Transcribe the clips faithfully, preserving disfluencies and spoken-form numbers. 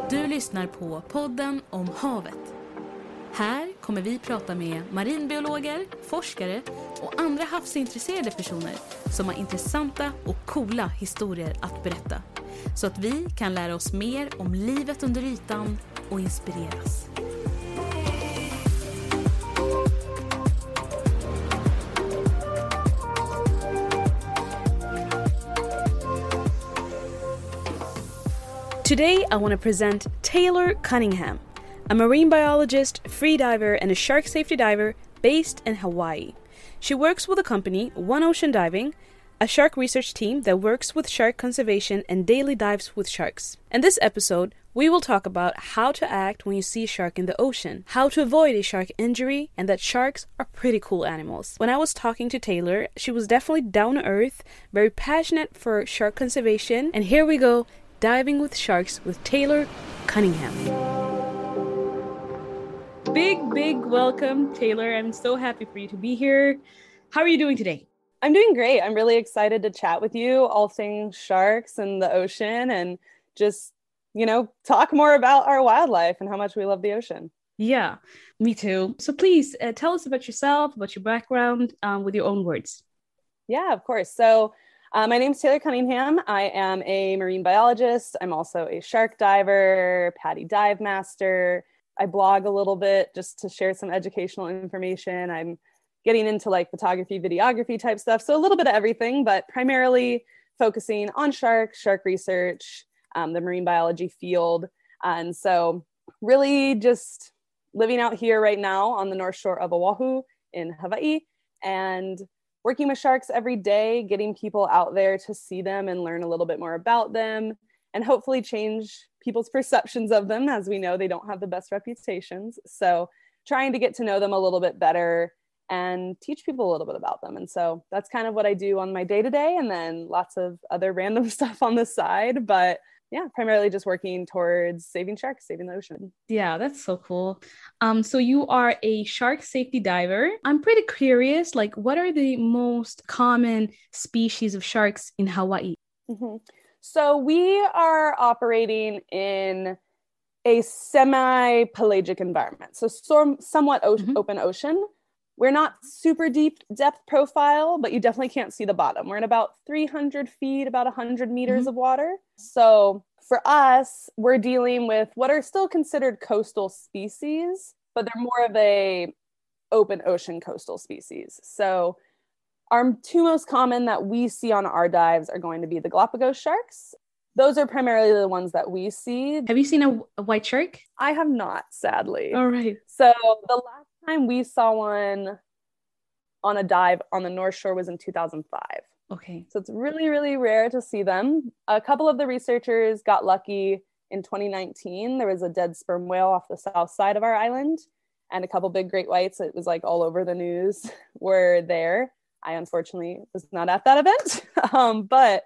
Du lyssnar på podden om havet. Här kommer vi prata med marinbiologer, forskare och andra havsintresserade personer som har intressanta och coola historier att berätta. Så att vi kan lära oss mer om livet under ytan och inspireras. Today, I want to present Taylor Cunningham, a marine biologist, freediver, and a shark safety diver based in Hawaii. She works with a company, One Ocean Diving, a shark research team that works with shark conservation and daily dives with sharks. In this episode, we will talk about how to act when you see a shark in the ocean, how to avoid a shark injury, and that sharks are pretty cool animals. When I was talking to Taylor, she was definitely down to earth, very passionate for shark conservation, and here we go, diving with sharks with Taylor Cunningham. Big, big welcome, Taylor. I'm so happy for you to be here. How are you doing today? I'm doing great. I'm really excited to chat with you, all things sharks and the ocean, and just, you know, talk more about our wildlife and how much we love the ocean. Yeah, me too. So please uh, tell us about yourself, about your background, um, with your own words. Yeah, of course. So Uh, my name is Taylor Cunningham. I am a marine biologist. I'm also a shark diver, PADI dive master. I blog a little bit just to share some educational information. I'm getting into like photography, videography type stuff. So a little bit of everything, but primarily focusing on sharks, shark research, um, the marine biology field. And so really just living out here right now on the North Shore of Oahu in Hawaii, and working with sharks every day, getting people out there to see them and learn a little bit more about them, and hopefully change people's perceptions of them. As we know, they don't have the best reputations. So trying to get to know them a little bit better and teach people a little bit about them. And so that's kind of what I do on my day-to-day, and then lots of other random stuff on the side. But yeah, primarily just working towards saving sharks, saving the ocean. Yeah, that's so cool. Um, so you are a shark safety diver. I'm pretty curious, like, what are the most common species of sharks in Hawaii? Mm-hmm. So we are operating in a semi-pelagic environment, so some, somewhat o- mm-hmm. open ocean. We're not super deep depth profile, but you definitely can't see the bottom. We're in about three hundred feet, about one hundred meters mm-hmm. of water. So for us, we're dealing with what are still considered coastal species, but they're more of a open ocean coastal species. So our two most common that we see on our dives are going to be the Galapagos sharks. Those are primarily the ones that we see. Have you seen a, a white shark? I have not, sadly. All right. So the last time we saw one on a dive on the North Shore was in two thousand five. Okay. So it's really, really rare to see them. A couple of the researchers got lucky in twenty nineteen. There was a dead sperm whale off the south side of our island, and a couple big great whites. It was like all over the news were there. I unfortunately was not at that event, um, but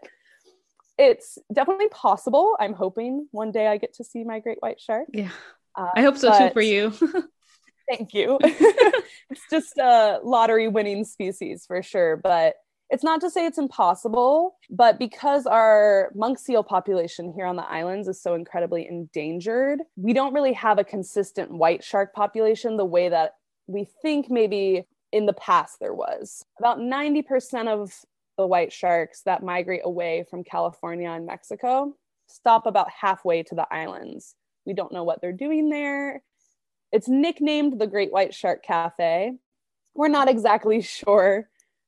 it's definitely possible. I'm hoping one day I get to see my great white shark. Yeah, uh, I hope so too for you. Thank you. It's just a lottery winning species for sure, but it's not to say it's impossible. But because our monk seal population here on the islands is so incredibly endangered, we don't really have a consistent white shark population the way that we think maybe in the past there was. About ninety percent of the white sharks that migrate away from California and Mexico stop about halfway to the islands. We don't know what they're doing there. It's nicknamed the Great White Shark Cafe. We're not exactly sure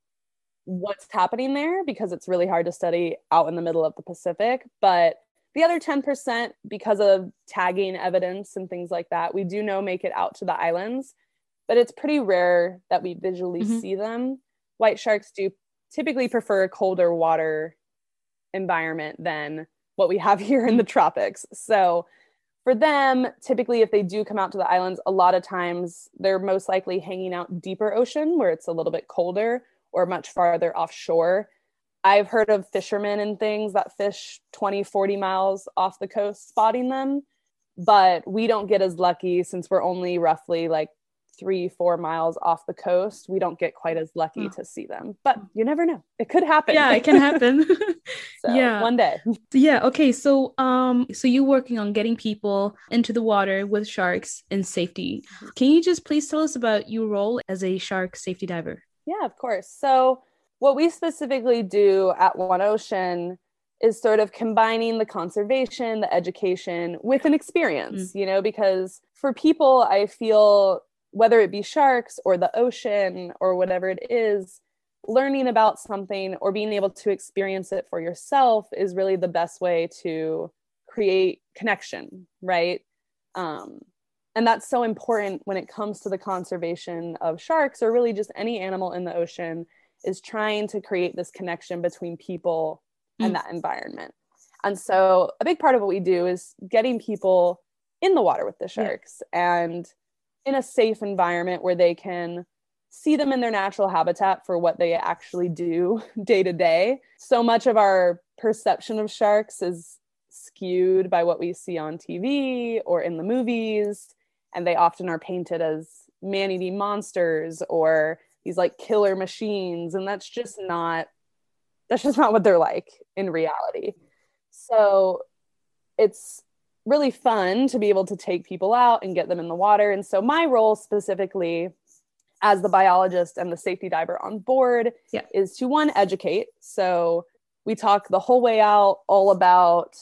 what's happening there because it's really hard to study out in the middle of the Pacific. But the other ten percent, because of tagging evidence and things like that, we do know make it out to the islands. But it's pretty rare that we visually mm-hmm. see them. White sharks do typically prefer a colder water environment than what we have here in the tropics. So for them, typically, if they do come out to the islands, a lot of times they're most likely hanging out deeper ocean where it's a little bit colder or much farther offshore. I've heard of fishermen and things that fish twenty, forty miles off the coast spotting them, but we don't get as lucky since we're only roughly like three, four miles off the coast, we don't get quite as lucky Oh. to see them. But you never know. It could happen. Yeah, it can happen. So Yeah. one day. Yeah. Okay. So, um, so you're working on getting people into the water with sharks and safety. Can you just please tell us about your role as a shark safety diver? Yeah, of course. So what we specifically do at One Ocean is sort of combining the conservation, the education with an experience, mm. you know, because for people, I feel whether it be sharks or the ocean or whatever it is, learning about something or being able to experience it for yourself is really the best way to create connection, right? Um, and that's so important when it comes to the conservation of sharks or really just any animal in the ocean, is trying to create this connection between people mm. and that environment. And so a big part of what we do is getting people in the water with the sharks yeah. and in a safe environment where they can see them in their natural habitat for what they actually do day to day. So much of our perception of sharks is skewed by what we see on T V or in the movies. And they often are painted as man-eating monsters or these like killer machines. And that's just not, that's just not what they're like in reality. So it's really fun to be able to take people out and get them in the water. And so my role specifically as the biologist and the safety diver on board yeah. is to one, educate. So we talk the whole way out all about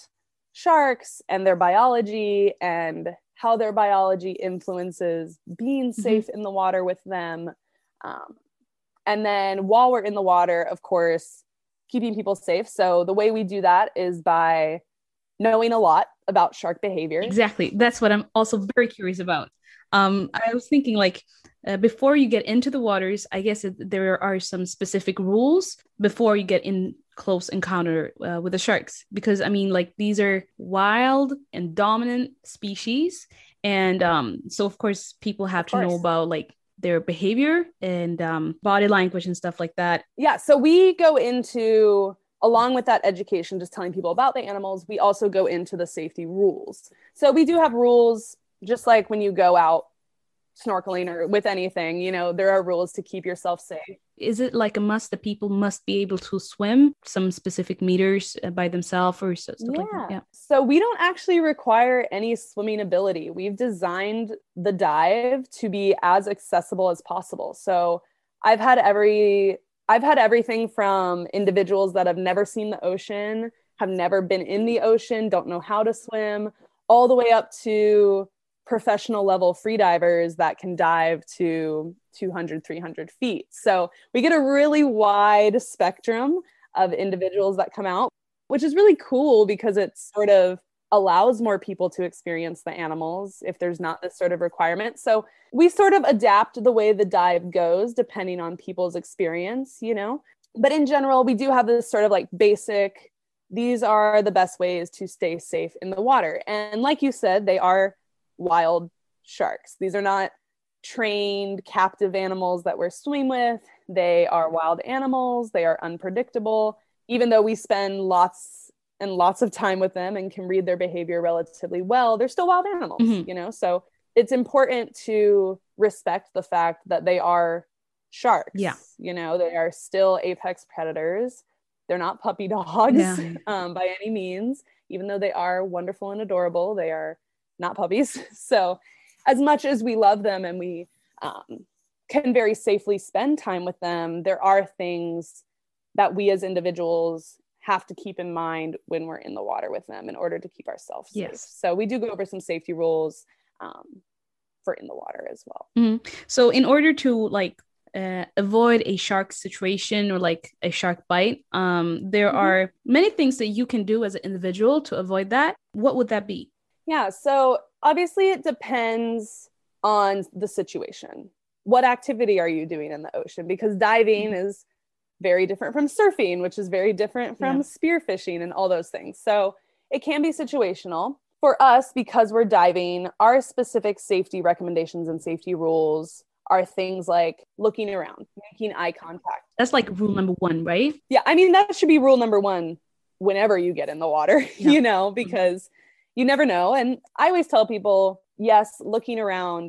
sharks and their biology and how their biology influences being safe mm-hmm. in the water with them. Um, and then while we're in the water, of course, keeping people safe. So the way we do that is by knowing a lot about shark behavior. Exactly. That's what I'm also very curious about. Um, I was thinking like, uh, before you get into the waters, I guess it, there are some specific rules before you get in close encounter uh, with the sharks. Because I mean, like these are wild and dominant species. And um, so of course, people have to know about like their behavior and um, body language and stuff like that. Yeah. So we go into, along with that education, just telling people about the animals, we also go into the safety rules. So we do have rules, just like when you go out snorkeling or with anything, you know, there are rules to keep yourself safe. Is it like a must that people must be able to swim some specific meters by themselves or stuff yeah. like that? Yeah. So we don't actually require any swimming ability. We've designed the dive to be as accessible as possible. So I've had every, I've had everything from individuals that have never seen the ocean, have never been in the ocean, don't know how to swim, all the way up to professional level freedivers that can dive to two hundred, three hundred feet. So we get a really wide spectrum of individuals that come out, which is really cool because it sort of allows more people to experience the animals if there's not this sort of requirement. So we sort of adapt the way the dive goes depending on people's experience, you know, but in general, we do have this sort of like basic, these are the best ways to stay safe in the water. And like you said, they are wild sharks. These are not trained captive animals that we're swimming with. They are wild animals. They are unpredictable. Even though we spend lots and lots of time with them and can read their behavior relatively well, they're still wild animals, mm-hmm. you know? So it's important to respect the fact that they are sharks. Yeah. You know, they are still apex predators. They're not puppy dogs yeah. um, by any means, even though they are wonderful and adorable. They are not puppies. So as much as we love them and we um, can very safely spend time with them, there are things that we as individuals have to keep in mind when we're in the water with them in order to keep ourselves safe. Yes. So we do go over some safety rules um, for in the water as well. Mm-hmm. So in order to like uh, avoid a shark situation or like a shark bite, um, there mm-hmm. are many things that you can do as an individual to avoid that. What would that be? Yeah, so obviously it depends on the situation. What activity are you doing in the ocean? Because diving mm-hmm. is very different from surfing, which is very different from yeah. spearfishing and all those things. So it can be situational. For us, because we're diving, our specific safety recommendations and safety rules are things like looking around, making eye contact. That's like rule number one, right? Yeah, I mean, that should be rule number one whenever you get in the water, yeah. you know, because mm-hmm. you never know. And I always tell people, yes, looking around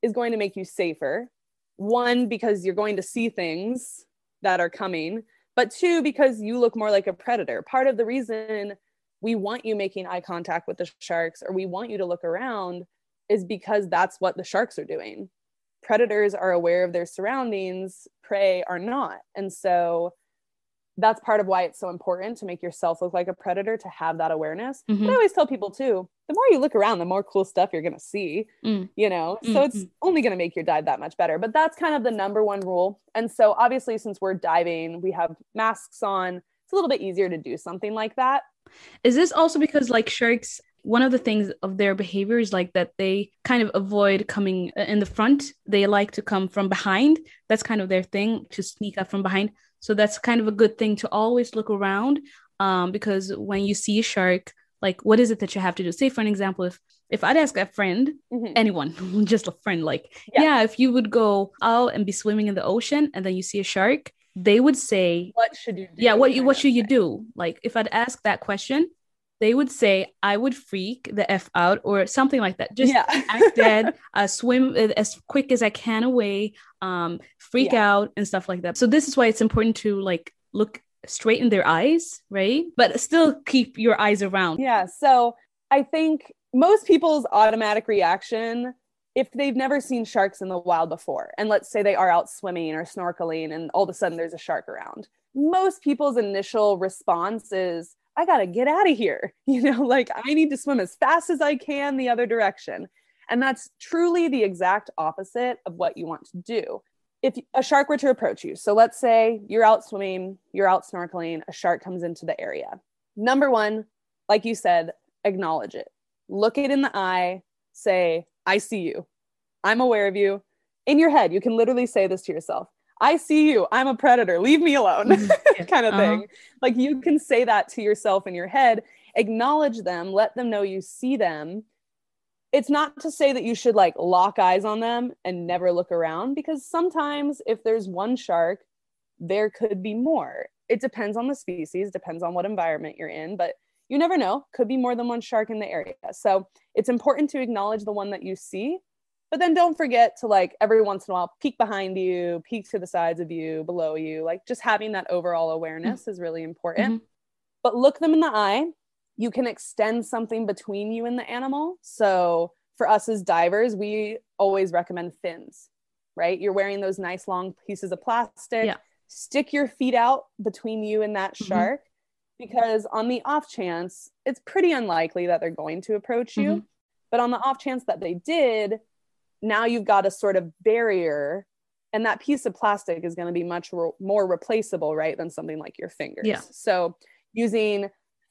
is going to make you safer. One, because you're going to see things that are coming, but two, because you look more like a predator. Part of the reason we want you making eye contact with the sharks, or we want you to look around, is because that's what the sharks are doing. Predators are aware of their surroundings, prey are not. And so that's part of why it's so important to make yourself look like a predator, to have that awareness. Mm-hmm. But I always tell people too, the more you look around, the more cool stuff you're going to see, mm. you know, so mm-hmm. it's only going to make your dive that much better. But that's kind of the number one rule. And so obviously, since we're diving, we have masks on. It's a little bit easier to do something like that. Is this also because like sharks, one of the things of their behavior is like that they kind of avoid coming in the front. They like to come from behind. That's kind of their thing, to sneak up from behind. So that's kind of a good thing to always look around, um, because when you see a shark, like, what is it that you have to do? Say, for an example, if if I'd ask a friend, mm-hmm. anyone, just a friend, like, yeah. yeah, if you would go out and be swimming in the ocean and then you see a shark, they would say, what should you do? Yeah, what, you, what should you do? Like, if I'd ask that question, they would say, I would freak the F out or something like that. Just yeah. act dead, uh, swim as quick as I can away, um, freak yeah. out and stuff like that. So this is why it's important to like look straight in their eyes, right? But still keep your eyes around. Yeah. So I think most people's automatic reaction, if they've never seen sharks in the wild before, and let's say they are out swimming or snorkeling and all of a sudden there's a shark around, most people's initial response is, I got to get out of here. You know, like I need to swim as fast as I can the other direction. And that's truly the exact opposite of what you want to do. If a shark were to approach you, so let's say you're out swimming, you're out snorkeling, a shark comes into the area. Number one, like you said, acknowledge it. Look it in the eye, say, I see you. I'm aware of you. In your head, you can literally say this to yourself. I see you. I'm a predator. Leave me alone. Yeah. kind of uh-huh. thing. Like you can say that to yourself in your head, acknowledge them, let them know you see them. It's not to say that you should like lock eyes on them and never look around, because sometimes if there's one shark, there could be more. It depends on the species, depends on what environment you're in, but you never know. Could be more than one shark in the area. So it's important to acknowledge the one that you see. But then don't forget to like every once in a while, peek behind you, peek to the sides of you, below you, like just having that overall awareness mm-hmm. is really important. Mm-hmm. But look them in the eye. You can extend something between you and the animal. So for us as divers, we always recommend fins, right? You're wearing those nice long pieces of plastic. Yeah. Stick your feet out between you and that mm-hmm. shark, because on the off chance, it's pretty unlikely that they're going to approach you. Mm-hmm. But on the off chance that they did, now you've got a sort of barrier, and that piece of plastic is going to be much re- more replaceable, right, than something like your fingers. Yeah. So using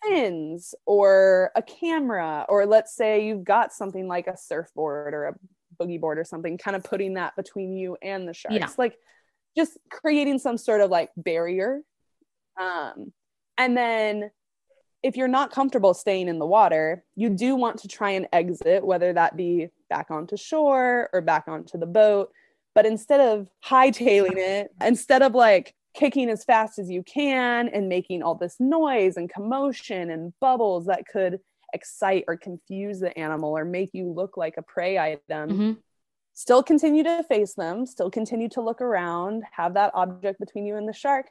fins or a camera, or let's say you've got something like a surfboard or a boogie board or something, kind of putting that between you and the sharks, yeah. like just creating some sort of like barrier. Um, and then if you're not comfortable staying in the water, you do want to try and exit, whether that be back onto shore or back onto the boat. But instead of hightailing it, instead of like kicking as fast as you can and making all this noise and commotion and bubbles that could excite or confuse the animal or make you look like a prey item, mm-hmm. still continue to face them, still continue to look around, have that object between you and the shark,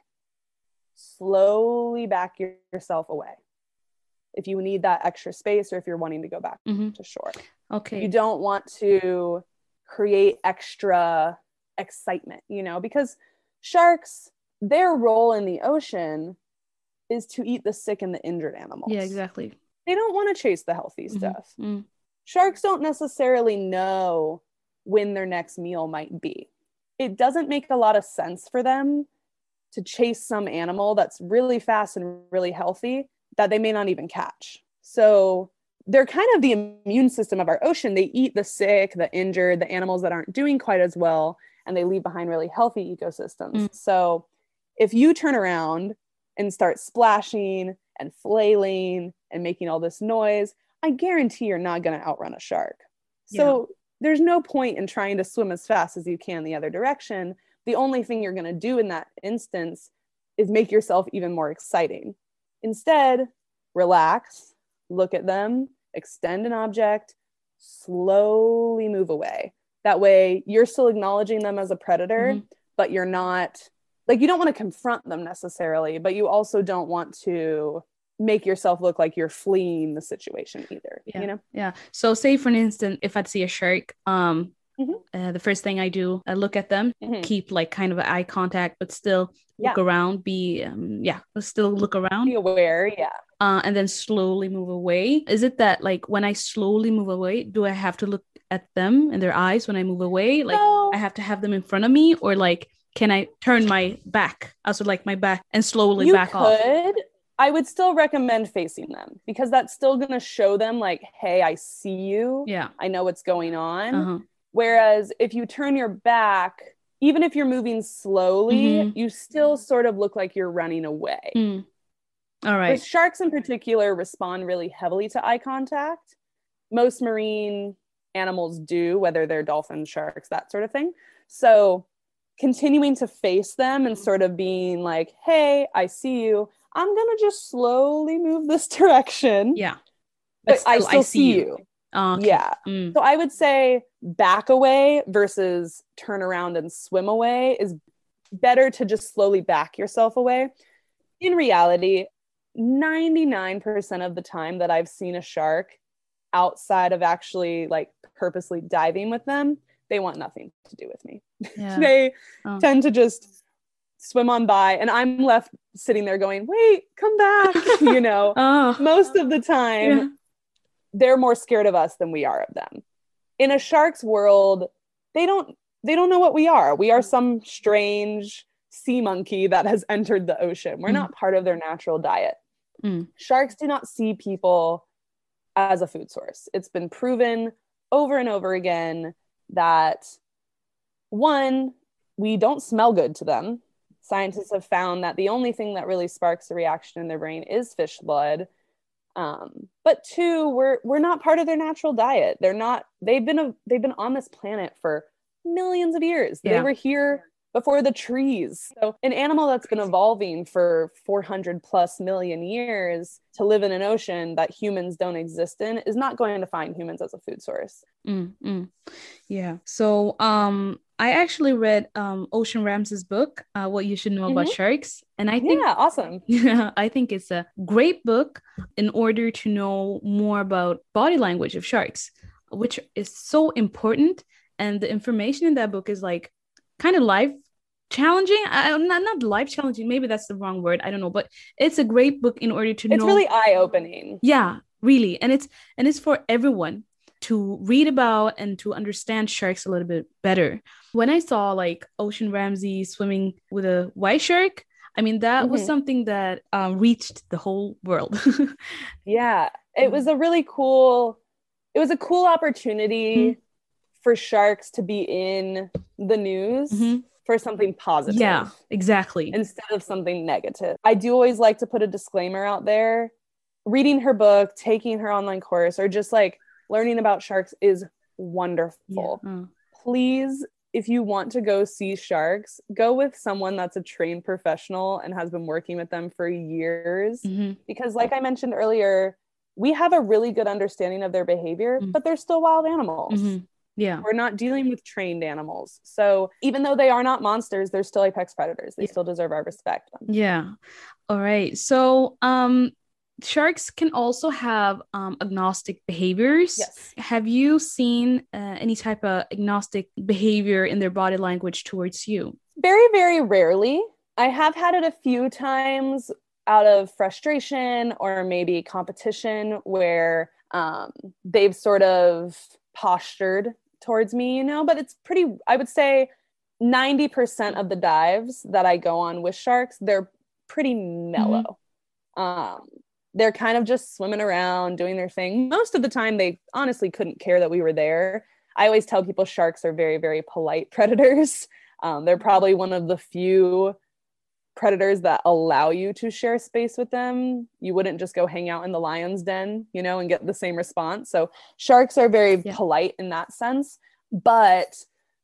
slowly back your, yourself away. If you need that extra space or if you're wanting to go back mm-hmm. to shore. Okay. You don't want to create extra excitement, you know, because sharks, their role in the ocean is to eat the sick and the injured animals. Yeah, exactly. They don't want to chase the healthy mm-hmm. stuff. Mm-hmm. Sharks don't necessarily know when their next meal might be. It doesn't make a lot of sense for them to chase some animal that's really fast and really healthy that they may not even catch. So they're kind of the immune system of our ocean. They eat the sick, the injured, the animals that aren't doing quite as well, and they leave behind really healthy ecosystems. Mm. So if you turn around and start splashing and flailing and making all this noise, I guarantee you're not going to outrun a shark. So yeah. there's no point in trying to swim as fast as you can the other direction. The only thing you're going to do in that instance is make yourself even more exciting. Instead, relax, look at them, extend an object, slowly move away. That way you're still acknowledging them as a predator, Mm-hmm. but you're not, like, you don't want to confront them necessarily, but you also don't want to make yourself look like you're fleeing the situation either, Yeah. you know? Yeah. So say for instance, if I'd see a shark, um, Mhm. uh, the first thing I do, I look at them, Mhm. keep like kind of eye contact, but still look Yeah. around, be, um, yeah, still look around. Be aware, yeah. Uh, and then slowly move away. Is it that like when I slowly move away, do I have to look at them in their eyes when I move away? Like No. I have to have them in front of me, or like can I turn my back, also like my back, and slowly You back off? could. I would still recommend facing them because that's still going to show them like, hey, I see you. Yeah. I know what's going on. Uh-huh. Whereas if you turn your back, even if you're moving slowly, Mhm. you still sort of look like you're running away. Mm. All right. But sharks in particular respond really heavily to eye contact. Most marine animals do, whether they're dolphins, sharks, that sort of thing. So continuing to face them and sort of being like, hey, I see you. I'm going to just slowly move this direction. Yeah. But, but I still I see, see you. you. Oh, okay. Yeah. Mm. So I would say back away versus turn around and swim away is better to just slowly back yourself away. In reality, ninety-nine percent of the time that I've seen a shark outside of actually like purposely diving with them, they want nothing to do with me. Yeah. They oh. tend to just swim on by and I'm left sitting there going, wait, come back. You know, oh. Most of the time yeah. they're more scared of us than we are of them. In a shark's world, they don't, they don't know what we are. We are some strange sea monkey that has entered the ocean. We're mm. not part of their natural diet. Mm. Sharks do not see people as a food source. It's been proven over and over again that one, we don't smell good to them. Scientists have found that the only thing that really sparks a reaction in their brain is fish blood. Um, but two, we're we're not part of their natural diet. They're not. They've been a, they've been on this planet for millions of years. Yeah. They were here before the trees. So an animal that's been evolving for four hundred plus million years to live in an ocean that humans don't exist in is not going to find humans as a food source. Mm, mm. Yeah. So um, I actually read um, Ocean Ramsey's book, uh, What You Should Know mm-hmm. About Sharks. And I think, yeah, awesome. Yeah, I think it's a great book in order to know more about body language of sharks, which is so important. And the information in that book is like kind of life challenging. I, not not life challenging. Maybe that's the wrong word. I don't know. But it's a great book in order to it's know. It's really eye-opening. Yeah, really. And it's and it's for everyone to read about and to understand sharks a little bit better. When I saw like Ocean Ramsey swimming with a white shark, I mean, that mm-hmm. was something that um, reached the whole world. Yeah, it was a really cool, it was a cool opportunity mm-hmm. for sharks to be in the news mm-hmm. for something positive. Yeah, exactly. Instead of something negative. I do always like to put a disclaimer out there. Reading her book, taking her online course, or just like learning about sharks is wonderful. Yeah. Mm. Please, if you want to go see sharks, go with someone that's a trained professional and has been working with them for years. Mm-hmm. Because like I mentioned earlier, we have a really good understanding of their behavior, mm-hmm. but they're still wild animals. Mm-hmm. Yeah. We're not dealing with trained animals. So even though they are not monsters, they're still apex predators. They yeah. still deserve our respect. Yeah. All right. So, um, sharks can also have um, agnostic behaviors. Yes. Have you seen uh, any type of agnostic behavior in their body language towards you? Very, very rarely. I have had it a few times out of frustration or maybe competition where um, they've sort of postured towards me, you know, but it's pretty, I would say ninety percent of the dives that I go on with sharks, they're pretty mellow. Mm-hmm. Um, They're kind of just swimming around, doing their thing. Most of the time, they honestly couldn't care that we were there. I always tell people sharks are very, very polite predators. Um, they're probably one of the few predators that allow you to share space with them. You wouldn't just go hang out in the lion's den, you know, and get the same response. So sharks are very yeah. polite in that sense, but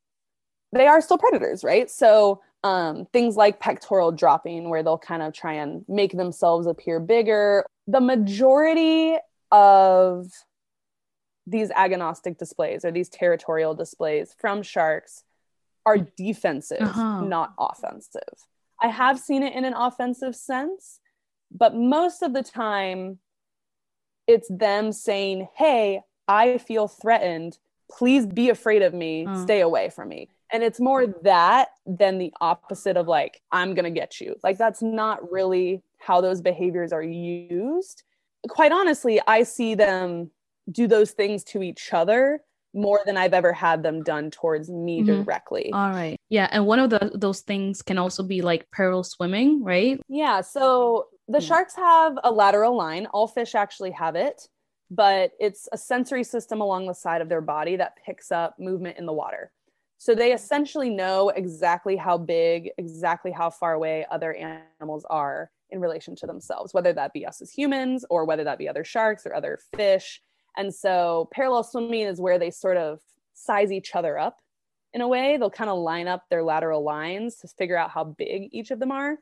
they are still predators, right? So um, things like pectoral dropping, where they'll kind of try and make themselves appear bigger. The majority of these agonistic displays or these territorial displays from sharks are defensive, uh-huh. not offensive. I have seen it in an offensive sense, but most of the time it's them saying, hey, I feel threatened. Please be afraid of me. Uh. Stay away from me. And it's more that than the opposite of like, I'm going to get you. Like, that's not really how those behaviors are used. Quite honestly, I see them do those things to each other more than I've ever had them done towards me mm-hmm. directly. All right. Yeah. And one of the, those things can also be like parallel swimming, right? Yeah. So the yeah. sharks have a lateral line. All fish actually have it, but it's a sensory system along the side of their body that picks up movement in the water. So they essentially know exactly how big, exactly how far away other animals are in relation to themselves, whether that be us as humans or whether that be other sharks or other fish. And so parallel swimming is where they sort of size each other up in a way. They'll kind of line up their lateral lines to figure out how big each of them are.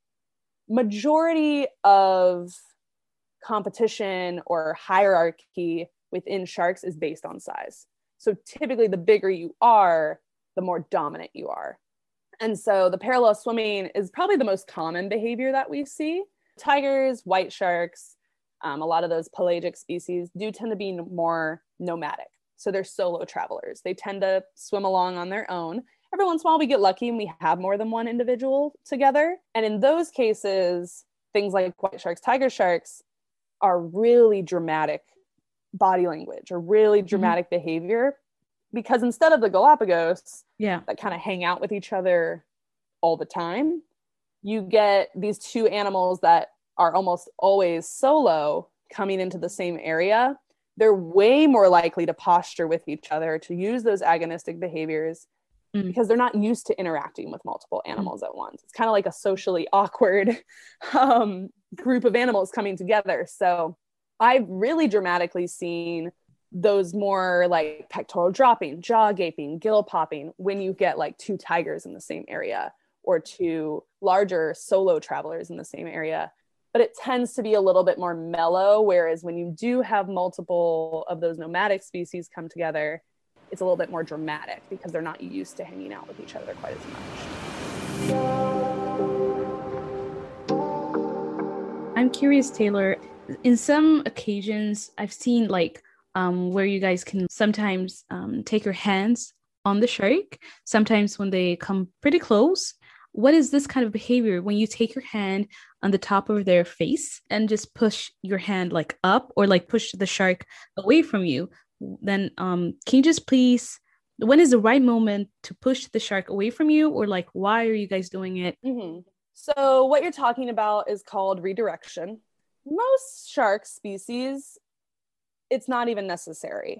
Majority of competition or hierarchy within sharks is based on size. So typically the bigger you are, the more dominant you are. And so the parallel swimming is probably the most common behavior that we see. Tigers, white sharks, um, a lot of those pelagic species do tend to be more nomadic. So they're solo travelers. They tend to swim along on their own. Every once in a while we get lucky and we have more than one individual together. And in those cases, things like white sharks, tiger sharks are really dramatic body language or really dramatic mm-hmm. behavior. Because instead of the Galapagos yeah. that kind of hang out with each other all the time, you get these two animals that are almost always solo coming into the same area. They're way more likely to posture with each other, to use those agonistic behaviors mm. because they're not used to interacting with multiple animals mm. at once. It's kind of like a socially awkward um, group of animals coming together. So I've really dramatically seen those more like pectoral dropping, jaw gaping, gill popping when you get like two tigers in the same area or two larger solo travelers in the same area. But it tends to be a little bit more mellow, whereas when you do have multiple of those nomadic species come together, it's a little bit more dramatic because they're not used to hanging out with each other quite as much. I'm curious, Taylor, in some occasions I've seen like Um, where you guys can sometimes um, take your hands on the shark, sometimes when they come pretty close. What is this kind of behavior when you take your hand on the top of their face and just push your hand like up or like push the shark away from you? Then um, can you just please, when is the right moment to push the shark away from you, or like why are you guys doing it? Mm-hmm. So what you're talking about is called redirection. Most shark species, it's not even necessary.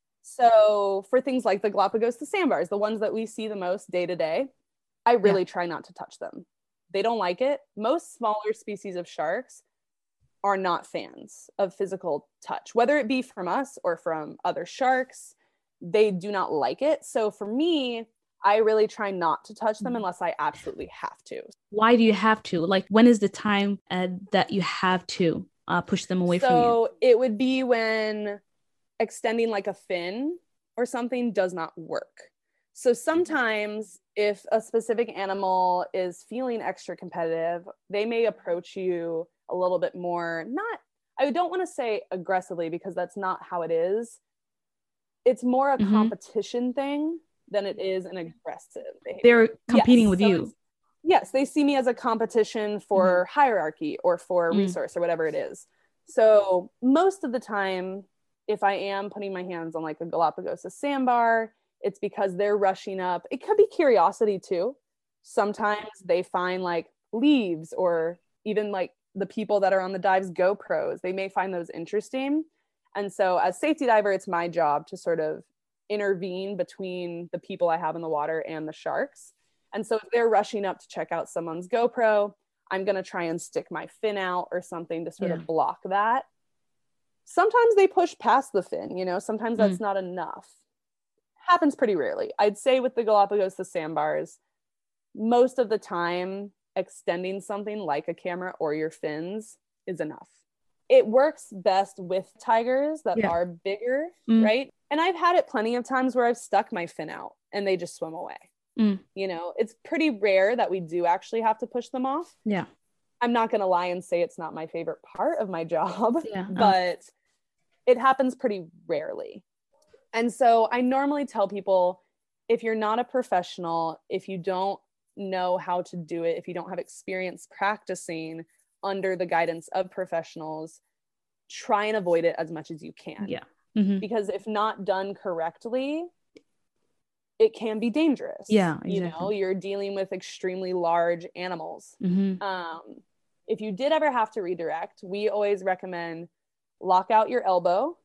So for things like the Galapagos, the sandbars, the ones that we see the most day to day, I really yeah. try not to touch them. They don't like it. Most smaller species of sharks are not fans of physical touch, whether it be from us or from other sharks. They do not like it. So for me, I really try not to touch them unless I absolutely have to. Why do you have to? Like, when is the time uh, that you have to uh, push them away so from you? So it would be when extending like a fin or something does not work. So sometimes if a specific animal is feeling extra competitive, they may approach you a little bit more, not, I don't want to say aggressively because that's not how it is. It's more a mm-hmm. competition thing than it is an aggressive behavior. They're competing yes, with so you. Yes, they see me as a competition for mm-hmm. hierarchy or for mm-hmm. resource or whatever it is. So most of the time, if I am putting my hands on like a Galapagos a sandbar, it's because they're rushing up. It could be curiosity too. Sometimes they find like leaves or even like the people that are on the dives GoPros. They may find those interesting. And so as safety diver, it's my job to sort of intervene between the people I have in the water and the sharks. And so if they're rushing up to check out someone's GoPro, I'm going to try and stick my fin out or something to sort yeah. of block that. Sometimes they push past the fin, you know, sometimes that's mm. not enough. Happens pretty rarely. I'd say with the Galapagos, the sandbars, most of the time, extending something like a camera or your fins is enough. it works best with tigers that Yeah. are bigger, Mm. right? And I've had it plenty of times where I've stuck my fin out and they just swim away. Mm. You know, it's pretty rare that we do actually have to push them off. Yeah. I'm not going to lie and say it's not my favorite part of my job, Yeah. Uh. but it happens pretty rarely. And so I normally tell people, if you're not a professional, if you don't know how to do it, if you don't have experience practicing under the guidance of professionals, try and avoid it as much as you can. Yeah. Mm-hmm. Because if not done correctly, it can be dangerous. Yeah, exactly. You know, you're dealing with extremely large animals. Mm-hmm. Um, if you did ever have to redirect, we always recommend lock out your elbow,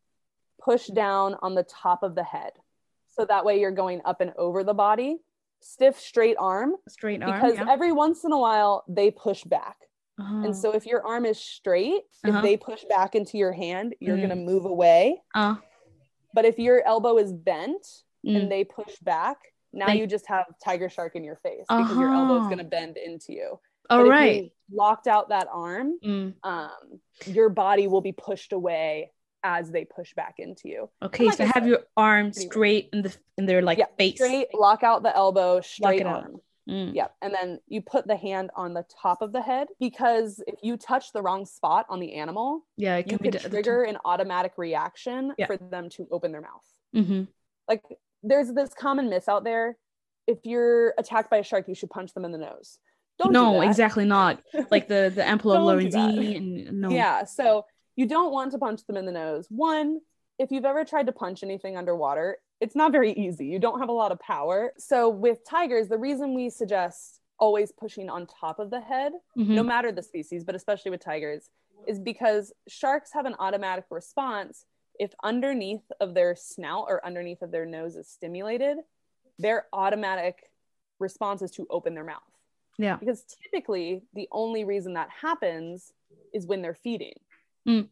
push down on the top of the head. So that way you're going up and over the body, stiff, straight arm. Straight arm. Because yeah. every once in a while they push back. Uh-huh. And so if your arm is straight, Uh-huh. if they push back into your hand, you're Mm. going to move away. Uh, But if your elbow is bent mm. and they push back, now Like- you just have tiger shark in your face because your elbow is Uh-huh. going to bend into you. All but right. if you locked out that arm, Mm. um, your body will be pushed away as they push back into you. Okay, like so I have said, your arm pretty straight in the in their like Yeah, face. straight, lock out the elbow, straight it out. arm. Mm. Yep. And then you put the hand on the top of the head, because if you touch the wrong spot on the animal, Yeah, it you can be could the, trigger an automatic reaction Yeah. for them to open their mouth. Mm-hmm. Like, there's this common myth out there: if you're attacked by a shark, you should punch them in the nose. Don't No, do that. exactly not. Like the the ample of Don't do that. Lorenzini and no. Yeah, so you don't want to punch them in the nose. One, if you've ever tried to punch anything underwater, it's not very easy. You don't have a lot of power. So with tigers, the reason we suggest always pushing on top of the head, Mhm. no matter the species, but especially with tigers, is because sharks have an automatic response. If underneath of their snout or underneath of their nose is stimulated, their automatic response is to open their mouth. Yeah. Because typically the only reason that happens is when they're feeding. Mm.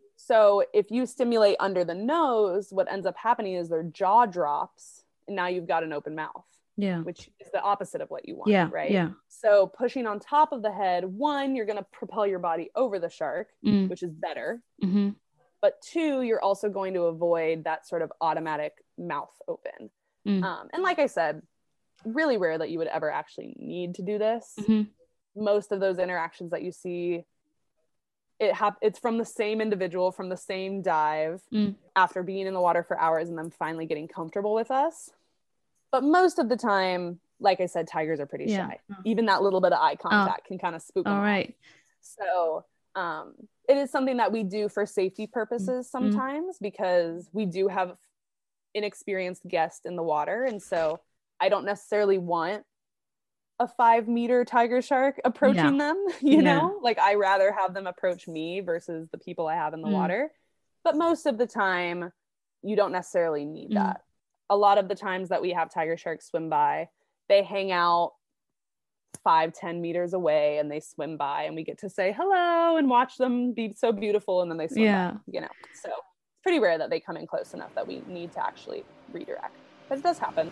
So if you stimulate under the nose, what ends up happening is their jaw drops and now you've got an open mouth, Yeah. which is the opposite of what you want, Yeah. right? Yeah. So pushing on top of the head, one, you're going to propel your body over the shark, Mm. which is better. Mm-hmm. But two, you're also going to avoid that sort of automatic mouth open. Mm. Um, and like I said, really rare that you would ever actually need to do this. Mm-hmm. Most of those interactions that you see, it hap- it's from the same individual from the same dive Mm. after being in the water for hours and then finally getting comfortable with us. But most of the time, like I said, tigers are pretty Yeah. shy. Even that little bit of eye contact can kind of spook them All off. right. So um, it is something that we do for safety purposes sometimes, because we do have inexperienced guests in the water. And so I don't necessarily want a five meter tiger shark approaching them, you Yeah. know, like I rather have them approach me versus the people I have in the Mm. water. But most of the time, you don't necessarily need Mm. that. A lot of the times that we have tiger sharks swim by, they hang out five, ten meters away and they swim by and we get to say hello and watch them be so beautiful. And then they swim Yeah. by, you know, so it's pretty rare that they come in close enough that we need to actually redirect, but it does happen.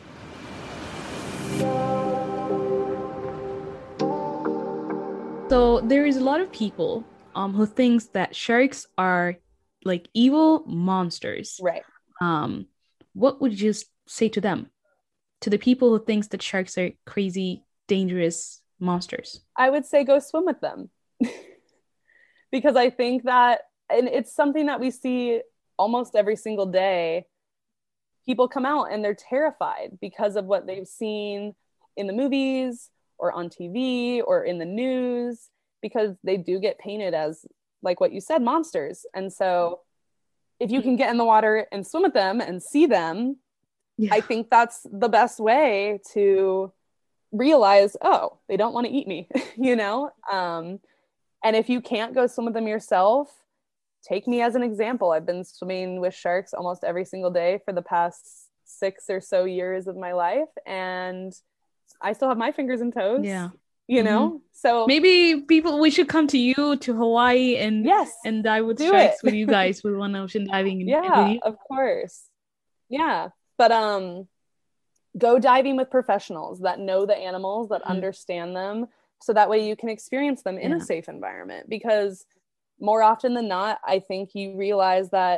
So there is a lot of people um who thinks that sharks are like evil monsters. Right. Um, what would you s- say to them? To the people who thinks that sharks are crazy, dangerous monsters? I would say go swim with them. Because I think that, and it's something that we see almost every single day. People come out and they're terrified because of what they've seen in the movies or on T V or in the news, because they do get painted as, like what you said, monsters. And so if you can get in the water and swim with them and see them, Yeah. I think that's the best way to realize, oh, they don't want to eat me, you know? Um, and if you can't go swim with them yourself, take me as an example. I've been swimming with sharks almost every single day for the past six or so years of my life. And I still have my fingers and toes, Yeah. you know? So Maybe people we should come to you to Hawaii and yes, and dive with do sharks it. with you guys with One Ocean Diving and, and with yeah, you. of course. Yeah. But um, go diving with professionals that know the animals, that Mhm. understand them, so that way you can experience them in Yeah. a safe environment. Because more often than not, I think you realize that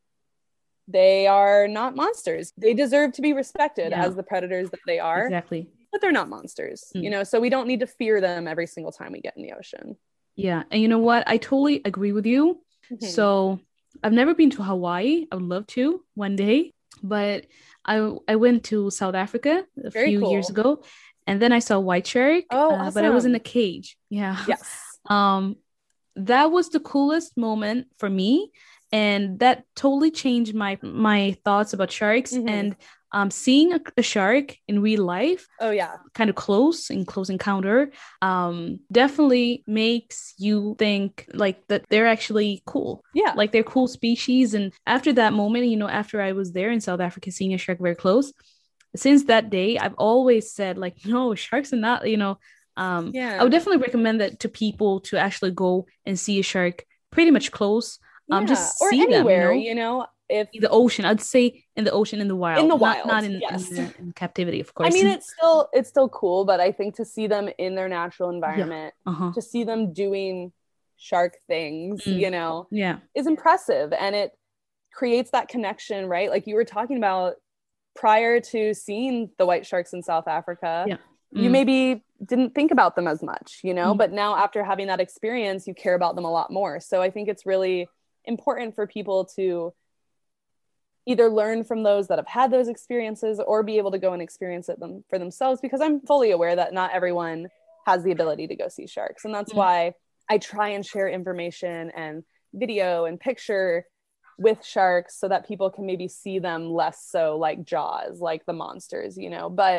they are not monsters. They deserve to be respected Yeah. as the predators that they are. Exactly. But they're not monsters, Mm. you know, so we don't need to fear them every single time we get in the ocean. Yeah. And you know what? I totally agree with you. Mhm. So I've never been to Hawaii. I would love to one day, but I I went to South Africa a Very few cool. years ago, and then I saw white shark. Oh, uh, but I was in awesome. a cage. Yeah. Yes. Um, that was the coolest moment for me, and that totally changed my my thoughts about sharks. Mhm. And um, seeing a, a shark in real life, Oh, yeah. kind of close in close encounter, um definitely makes you think like that they're actually cool. Yeah. Like they're cool species. And after that moment, you know, after I was there in South Africa seeing a shark very close, since that day I've always said like, no, sharks are not, you know, um Yeah. I would definitely recommend that to people, to actually go and see a shark pretty much close. Um Yeah. just Or see them, you anywhere, know, you know, if in the ocean. I'd say in the ocean, in the wild, in the not wild, not in, yes. in, the, in captivity, of I course. mean, it's still it's still cool, but I think to see them in their natural environment, uh-huh. to see them doing shark things, Mm. you know, Yeah. is impressive. And it creates that connection, right? Like you were talking about prior to seeing the white sharks in South Africa, Yeah. you Mm. maybe didn't think about them as much, you know, Mm. but now after having that experience, you care about them a lot more. So I think it's really important for people to either learn from those that have had those experiences or be able to go and experience it them for themselves, because I'm fully aware that not everyone has the ability to go see sharks. And that's Mm. why I try and share information and video and picture with sharks so that people can maybe see them less so like Jaws, like the monsters, you know. But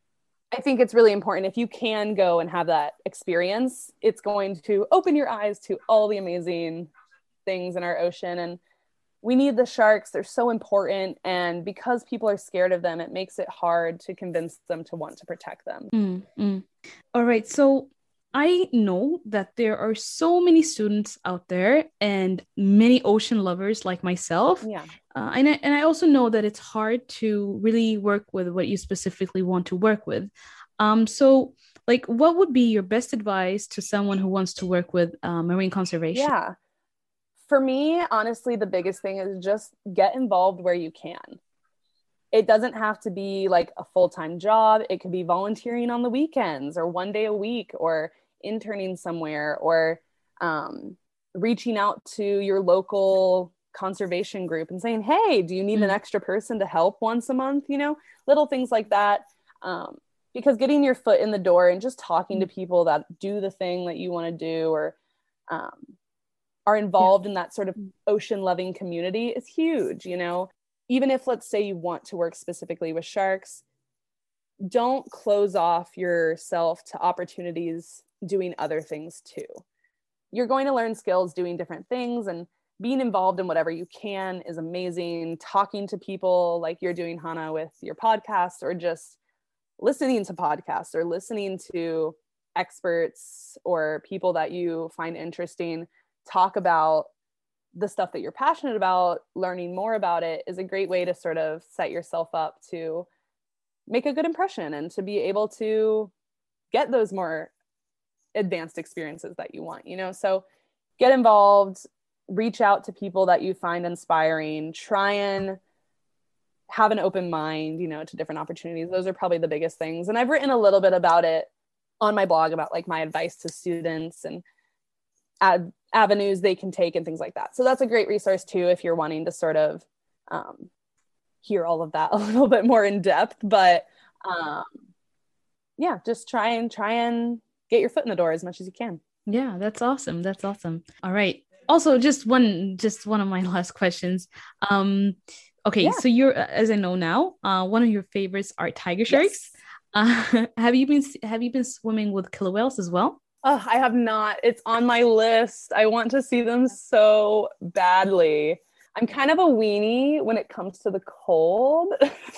I think it's really important, if you can go and have that experience, it's going to open your eyes to all the amazing things in our ocean. And we need the sharks. They're so important. And because people are scared of them, it makes it hard to convince them to want to protect them. Mm, mm. All right. So I know that there are so many students out there and many ocean lovers like myself. Yeah. Uh, and, I, and I also know that it's hard to really work with what you specifically want to work with. Um, so, like, what would be your best advice to someone who wants to work with uh, marine conservation? Yeah. For me, honestly, the biggest thing is just get involved where you can. It doesn't have to be like a full-time job. It could be volunteering on the weekends or one day a week, or interning somewhere, or um, reaching out to your local conservation group and saying, hey, do you need Mm. an extra person to help once a month? You know, little things like that. Um, because getting your foot in the door and just talking Mm. to people that do the thing that you want to do, or um, are involved in that sort of ocean loving community, is huge. You know, even if, let's say, you want to work specifically with sharks, don't close off yourself to opportunities doing other things too. You're going to learn skills doing different things, and being involved in whatever you can is amazing. Talking to people like you're doing, Hannah, with your podcast, or just listening to podcasts, or listening to experts or people that you find interesting talk about the stuff that you're passionate about, learning more about it, is a great way to sort of set yourself up to make a good impression and to be able to get those more advanced experiences that you want, you know? So get involved, reach out to people that you find inspiring, try and have an open mind, you know, to different opportunities. Those are probably the biggest things. And I've written a little bit about it on my blog, about like my advice to students and ad- avenues they can take and things like that. So that's a great resource too, if you're wanting to sort of um, hear all of that a little bit more in depth. But um, yeah, just try and try and get your foot in the door as much as you can. Yeah, that's awesome. That's awesome. All right. Also, just one, just one of my last questions. Um, okay, Yeah. so you're, as I know now, uh, one of your favorites are tiger sharks. Yes. Uh, have you been have you been swimming with killer whales as well? Oh, I have not. It's on my list. I want to see them so badly. I'm kind of a weenie when it comes to the cold.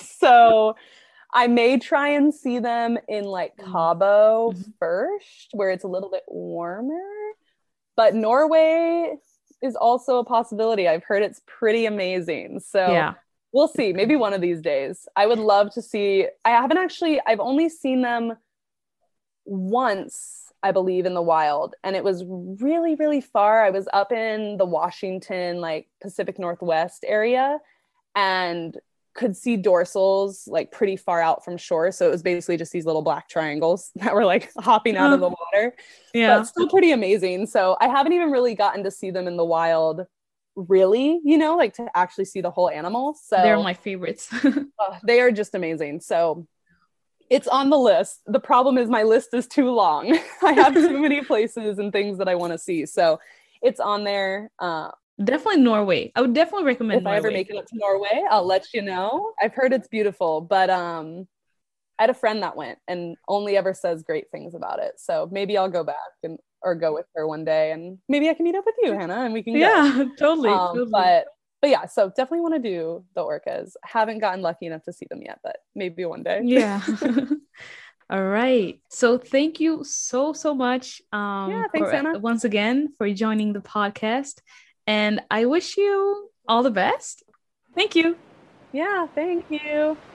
So I may try and see them in like Cabo Mm-hmm. first, where it's a little bit warmer. But Norway is also a possibility. I've heard it's pretty amazing. So Yeah. we'll see. Maybe one of these days. I would love to see. I haven't actually, I've only seen them once I believe, in the wild. And it was really, really far. I was up in the Washington, like Pacific Northwest area, and could see dorsals like pretty far out from shore. So it was basically just these little black triangles that were like hopping out uh, of the water. Yeah. But still pretty amazing. So I haven't even really gotten to see them in the wild, really, you know, like to actually see the whole animal. So they're my favorites. uh, they are just amazing. So it's on the list. The problem is my list is too long. I have too many places and things that I want to see. So it's on there. Uh, Definitely Norway. I would definitely recommend if Norway. I ever make it up to Norway, I'll let you know. I've heard it's beautiful, but um, I had a friend that went and only ever says great things about it. So maybe I'll go back and or go with her one day, and maybe I can meet up with you, Hannah, and we can go. Yeah, totally, um, totally. But but yeah, so definitely want to do the orcas. Haven't gotten lucky enough to see them yet, but maybe one day. Yeah. All right. So thank you so, so much. Um, yeah, thanks, for, Hannah. Once again for joining the podcast. And I wish you all the best. Thank you. Yeah, thank you.